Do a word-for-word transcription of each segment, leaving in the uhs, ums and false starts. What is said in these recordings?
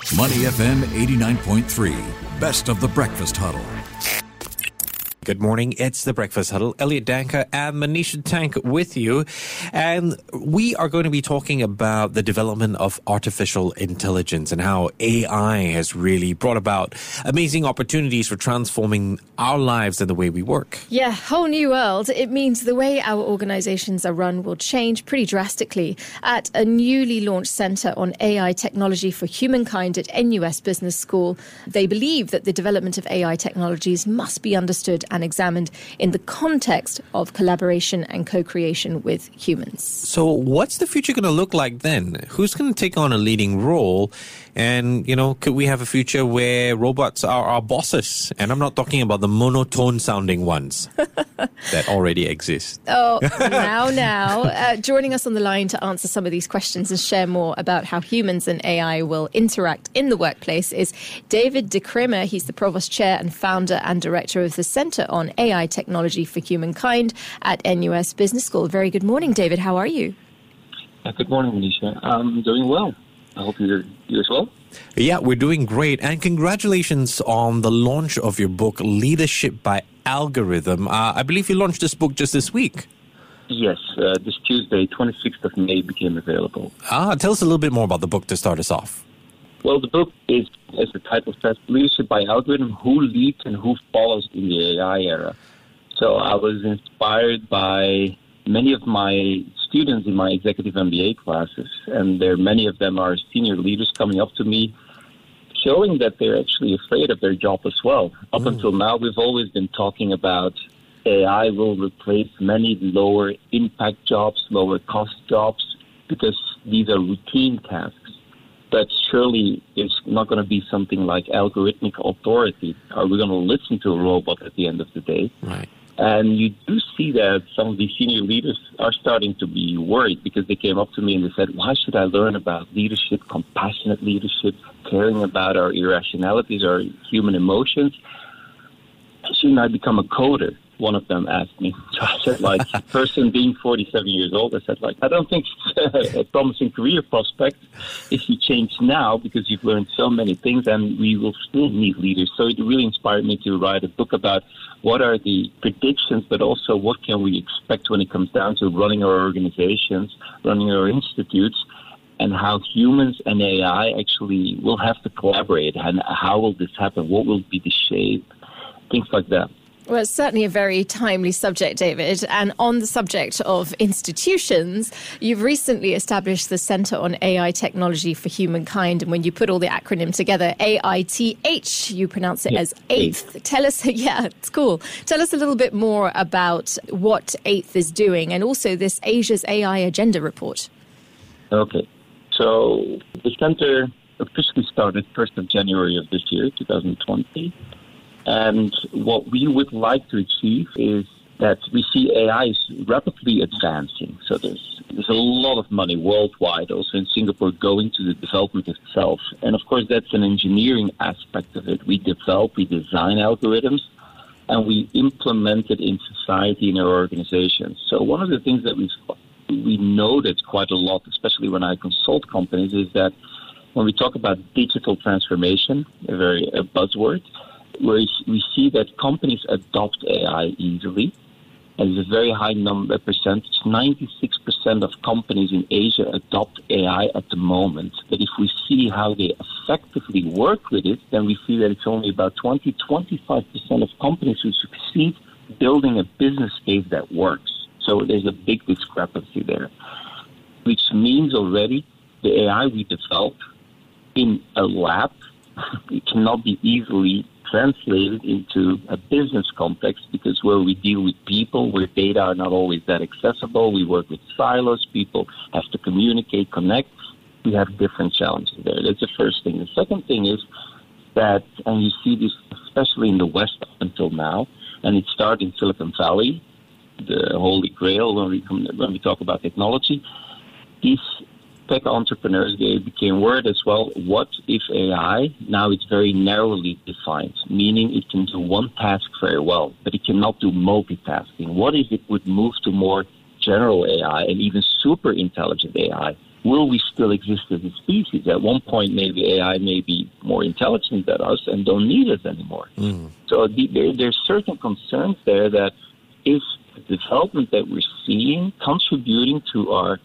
Money F M eighty-nine point three, best of the breakfast huddle. Good morning. It's the Breakfast Huddle. Elliot Danker and Manisha Tank with you. And we are going to be talking about the development of artificial intelligence and how A I has really brought about amazing opportunities for transforming our lives and the way we work. Yeah, whole new world. It means the way our organizations are run will change pretty drastically. At a newly launched Center on A I Technology for Humankind at N U S Business School, they believe that the development of A I technologies must be understood and examined in the context of collaboration and co-creation with humans. So what's the future going to look like then? Who's going to take on a leading role? And, you know, could we have a future where robots are our bosses? And I'm not talking about the monotone sounding ones that already exist. Oh, now, now. Uh, joining us on the line to answer some of these questions and share more about how humans and A I will interact in the workplace is David de Kremer. He's the Provost Chair and founder and director of the Center on A I Technology for Humankind at N U S Business School. Very good morning, David. How are you? Uh, good morning, Manisha. I'm doing well. I hope you're, you as well. Yeah, we're doing great. And congratulations on the launch of your book, Leadership by Algorithm. Uh, I believe you launched this book just this week. Yes, uh, this Tuesday, twenty-sixth of May, became available. Ah, tell us a little bit more about the book to start us off. Well, the book is, as the title says, Leadership by Algorithm, Who Leads and Who Follows in the A I Era. So I was inspired by many of my students in my executive M B A classes, and there many of them are senior leaders coming up to me, showing that they're actually afraid of their job as well. Up mm. until now, we've always been talking about A I will replace many lower impact jobs, lower cost jobs, because these are routine tasks. But surely it's not going to be something like algorithmic authority. Are we going to listen to a robot at the end of the day? Right. And you do see that some of these senior leaders are starting to be worried because they came up to me and they said, why should I learn about leadership, compassionate leadership, caring about our irrationalities, our human emotions? Shouldn't I become a coder? One of them asked me. So I said, like, a person being forty-seven years old, I said, like, I don't think it's a promising career prospect if you change now because you've learned so many things and we will still need leaders. So it really inspired me to write a book about what are the predictions, but also what can we expect when it comes down to running our organizations, running our institutes, and how humans and A I actually will have to collaborate. And how will this happen? What will be the shape? Things like that. Well, it's certainly a very timely subject, David. And on the subject of institutions, you've recently established the Center on A I Technology for Humankind. And when you put all the acronym together, A I T H, you pronounce it yeah, as eighth. Tell us, yeah, it's cool. Tell us a little bit more about what eighth is doing and also this Asia's A I Agenda report. Okay. So the center officially started first of January of this year, two thousand twenty. And what we would like to achieve is that we see A I is rapidly advancing. So there's there's a lot of money worldwide, also in Singapore, going to the development itself. And of course, that's an engineering aspect of it. We develop, we design algorithms, and we implement it in society, in our organizations. So one of the things that we we noted quite a lot, especially when I consult companies, is that when we talk about digital transformation, a very a buzzword, where we see that companies adopt A I easily, and there's a very high number percentage. ninety-six percent of companies in Asia adopt A I at the moment. But if we see how they effectively work with it, then we see that it's only about twenty to twenty-five percent of companies who succeed building a business case that works. So there's a big discrepancy there, which means already the A I we develop in a lab, it cannot be easily translated into a business context because where we deal with people, where data are not always that accessible, we work with silos, people have to communicate, connect, we have different challenges there. That's the first thing. The second thing is that, and you see this especially in the West up until now, and it started in Silicon Valley, the holy grail when we, come, when we talk about technology, these tech entrepreneurs, they became worried as well, what if A I, now it's very narrowly defined, meaning it can do one task very well, but it cannot do multitasking. What if it would move to more general A I and even super intelligent A I? will we still exist as a species? At one point, maybe A I may be more intelligent than us and don't need us anymore. Mm. So the, there, there's certain concerns there that is the development that we're seeing contributing to our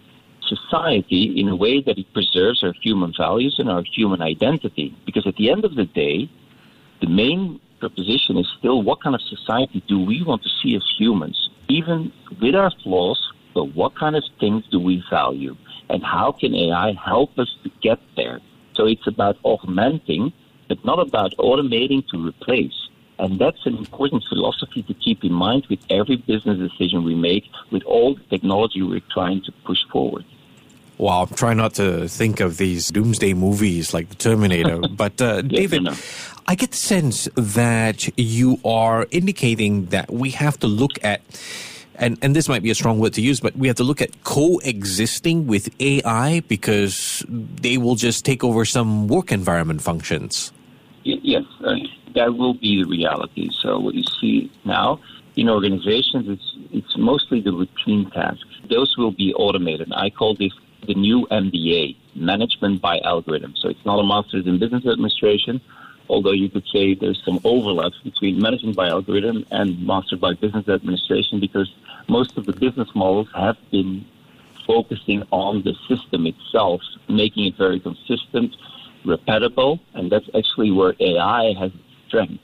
society in a way that it preserves our human values and our human identity. Because at the end of the day, the main proposition is still, what kind of society do we want to see as humans? Even with our flaws, but what kind of things do we value? And how can A I help us to get there? So it's about augmenting, but not about automating to replace. And that's an important philosophy to keep in mind with every business decision we make, with all the technology we're trying to push forward. Wow, I'm trying not to think of these doomsday movies like The Terminator. But uh, David, yes, I get the sense that you are indicating that we have to look at, and, and this might be a strong word to use, but we have to look at coexisting with A I because they will just take over some work environment functions. Yes, uh, that will be the reality. So what you see now in organizations, it's, it's mostly the routine tasks. Those will be automated. I call this the new M B A, Management by Algorithm. So it's not a master's in business administration, although you could say there's some overlaps between Management by Algorithm and Master by Business Administration, because most of the business models have been focusing on the system itself, making it very consistent, repeatable, and that's actually where A I has strength.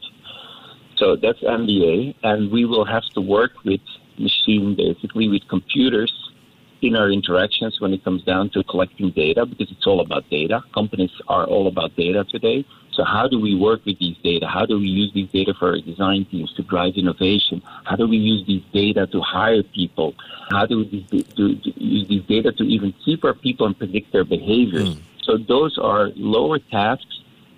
So that's M B A, and we will have to work with machine, basically with computers in our interactions when it comes down to collecting data, because it's all about data. Companies are all about data today. So how do we work with these data? How do we use these data for our design teams to drive innovation? How do we use these data to hire people? How do we do, do, do use these data to even keep our people and predict their behaviors? Mm. So those are lower tasks,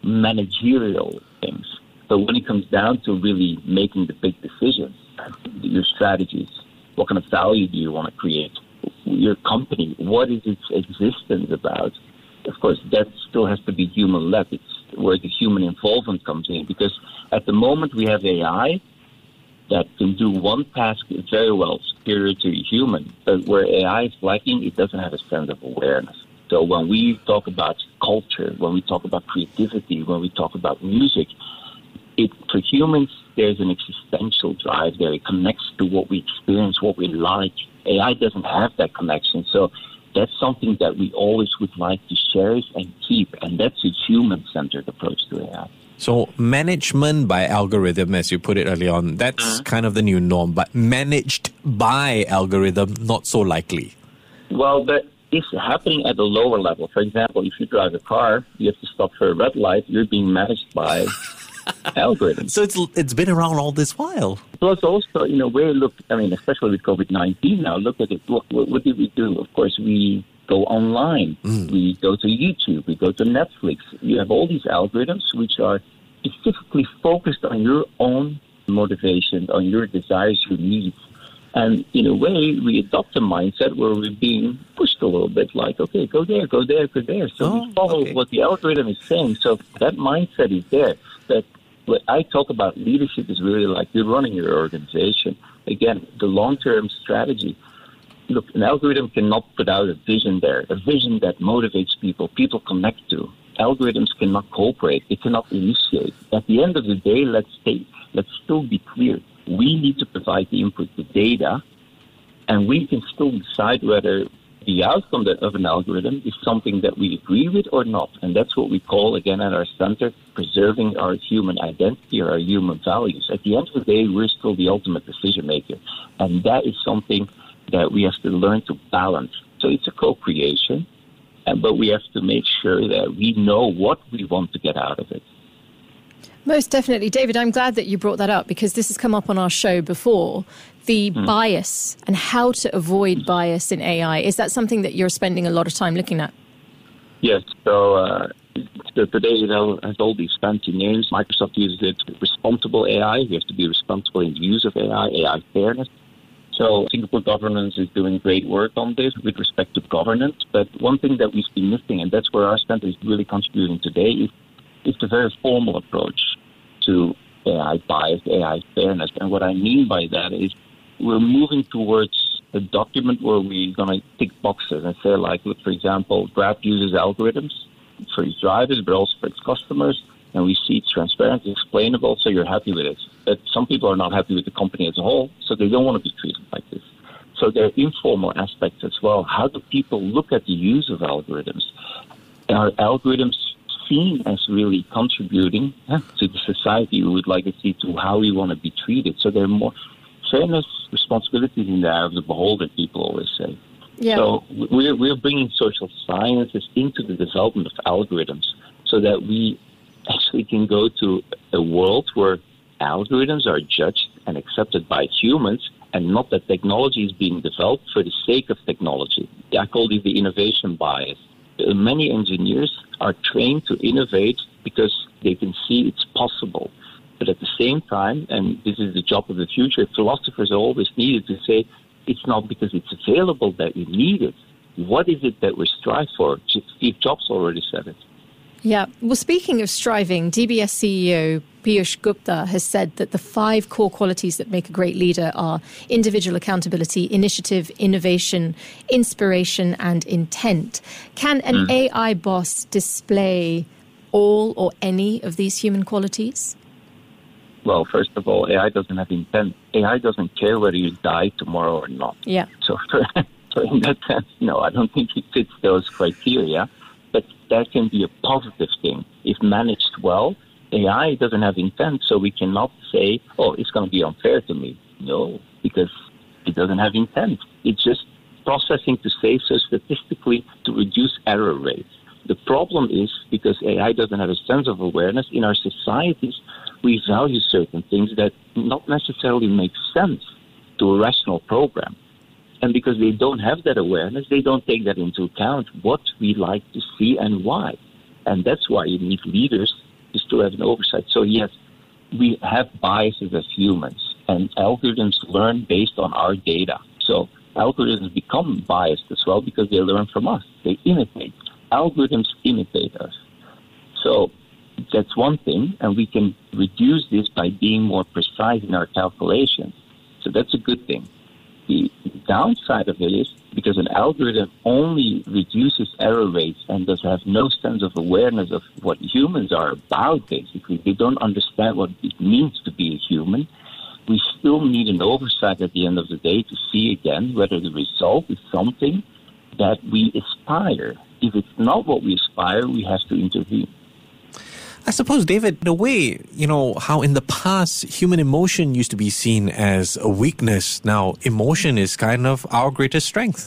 managerial things. So when it comes down to really making the big decisions, your strategies, what kind of value do you want to create? Your company, what is its existence about? Of course, that still has to be human-led. It's where the human involvement comes in. Because at the moment we have A I that can do one task very well, superior to a human. But where A I is lacking, it doesn't have a sense of awareness. So when we talk about culture, when we talk about creativity, when we talk about music, it, for humans, there's an existential drive there. It connects to what we experience, what we like. A I doesn't have that connection. So that's something that we always would like to cherish and keep. And that's a human-centered approach to A I. So management by algorithm, as you put it earlier on, that's uh-huh. kind of the new norm. But managed by algorithm, not so likely. Well, that is happening at a lower level. For example, if you drive a car, you have to stop for a red light, you're being managed by algorithm. So it's it's been around all this while. Plus also, in a way, look, I mean, especially with COVID nineteen now, look at it. What, what did we do? Of course, we go online. Mm. We go to YouTube. We go to Netflix. You have all these algorithms which are specifically focused on your own motivation, on your desires, your needs. And in a way, we adopt a mindset where we're being pushed a little bit, like, okay, go there, go there, go there. So oh, we follow okay. what the algorithm is saying. So that mindset is there. That what I talk about leadership is really like you're running your organization. Again, the long-term strategy. Look, an algorithm cannot put out a vision there, a vision that motivates people, people connect to. Algorithms cannot cooperate. They cannot initiate. At the end of the day, let's stay, let's still be clear. We need to provide the input, the data, and we can still decide whether the outcome of an algorithm is something that we agree with or not. And that's what we call, again, at our center, preserving our human identity or our human values. At the end of the day, we're still the ultimate decision maker. And that is something that we have to learn to balance. So it's a co-creation, and, but we have to make sure that we know what we want to get out of it. Most definitely. David, I'm glad that you brought that up because this has come up on our show before, the mm. bias and how to avoid bias in A I. Is that something that you're spending a lot of time looking at? Yes. So uh, today it has all these fancy names. Microsoft uses it responsible A I. You have to be responsible in the use of A I, A I fairness. So Singapore governance is doing great work on this with respect to governance. But one thing that we've been missing, and that's where our center is really contributing today, is It's a very formal approach to A I bias, A I fairness. And what I mean by that is we're moving towards a document where we're going to tick boxes and say, like, look, for example, Grab uses algorithms for its drivers, but also for its customers, and we see it's transparent, explainable, so you're happy with it. But some people are not happy with the company as a whole, so they don't want to be treated like this. So there are informal aspects as well. How do people look at the use of algorithms? Are algorithms seen as really contributing eh, to the society we would like to see, to how we want to be treated? So there are more fairness, responsibilities in the eye of the beholder, people always say. Yeah. So we're, we're bringing social sciences into the development of algorithms so that we actually can go to a world where algorithms are judged and accepted by humans, and not that technology is being developed for the sake of technology. I call it the innovation bias. Many engineers are trained to innovate because they can see it's possible. But at the same time, and this is the job of the future, philosophers are always needed to say, it's not because it's available that we need it. What is it that we strive for? Steve Jobs already said it. Yeah. Well, speaking of striving, D B S C E O Piyush Gupta has said that the five core qualities that make a great leader are individual accountability, initiative, innovation, inspiration, and intent. Can an mm. A I boss display all or any of these human qualities? Well, first of all, A I doesn't have intent. A I doesn't care whether you die tomorrow or not. Yeah. So, for, so in that sense, no, I don't think it fits those criteria. But that can be a positive thing. If managed well, A I doesn't have intent, so we cannot say, oh, it's going to be unfair to me. No, because it doesn't have intent. It's just processing to say so statistically to reduce error rates. The problem is, because A I doesn't have a sense of awareness, in our societies, we value certain things that not necessarily make sense to a rational program. And because they don't have that awareness, they don't take that into account, what we like to see and why. And that's why you need leaders just to have an oversight. So yes, we have biases as humans, and algorithms learn based on our data. So algorithms become biased as well because they learn from us. They imitate. Algorithms imitate us. So that's one thing, and we can reduce this by being more precise in our calculations. So that's a good thing. The downside of it is because an algorithm only reduces error rates and does have no sense of awareness of what humans are about, basically. They don't understand what it means to be a human. We still need an oversight at the end of the day to see again whether the result is something that we aspire. If it's not what we aspire, we have to intervene. I suppose, David, the way, you know, how in the past human emotion used to be seen as a weakness, now emotion is kind of our greatest strength.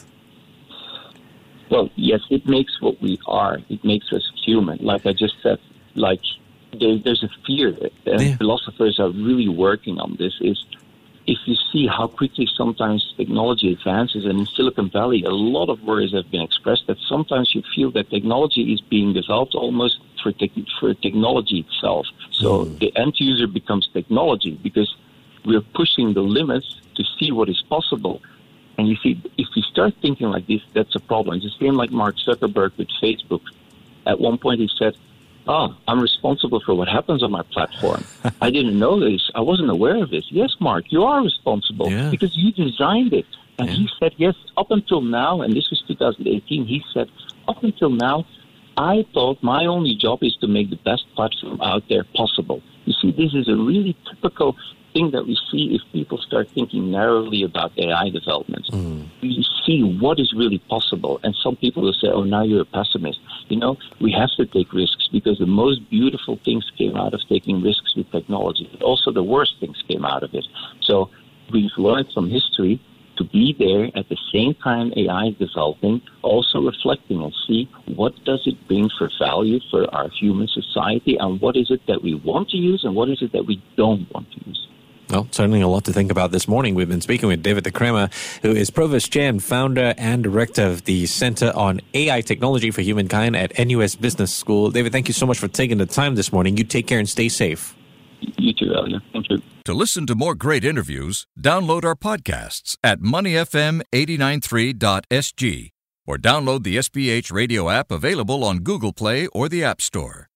Well, yes, it makes what we are. It makes us human. Like I just said, like there, there's a fear, and yeah. philosophers are really working on this, is if you see how quickly sometimes technology advances, and in Silicon Valley, a lot of worries have been expressed that sometimes you feel that technology is being developed almost for, te- for technology itself. So mm. the end user becomes technology because we're pushing the limits to see what is possible. And you see, if we start thinking like this, that's a problem. It's the same like Mark Zuckerberg with Facebook. At one point he said, oh, I'm responsible for what happens on my platform. I didn't know this. I wasn't aware of this. Yes, Mark, you are responsible yeah. because you designed it. And yeah. he said, yes, up until now, and this was two thousand eighteen, he said, up until now, I thought my only job is to make the best platform out there possible. You see, this is a really typical thing that we see if people start thinking narrowly about A I developments. Mm. We see what is really possible. And some people will say, oh, now you're a pessimist. You know, we have to take risks because the most beautiful things came out of taking risks with technology. But also the worst things came out of it. So we've learned from history to be there at the same time A I is developing, also reflecting and see what does it bring for value for our human society, and what is it that we want to use and what is it that we don't want to use. Well, certainly a lot to think about this morning. We've been speaking with David de Crema, who is Provost Chair and founder and director of the Center on A I Technology for Humankind at N U S Business School. David, thank you so much for taking the time this morning. You take care and stay safe. You too, Elliot. Thank you. To listen to more great interviews, download our podcasts at money f m eight nine three dot s g or download the S B H radio app available on Google Play or the App Store.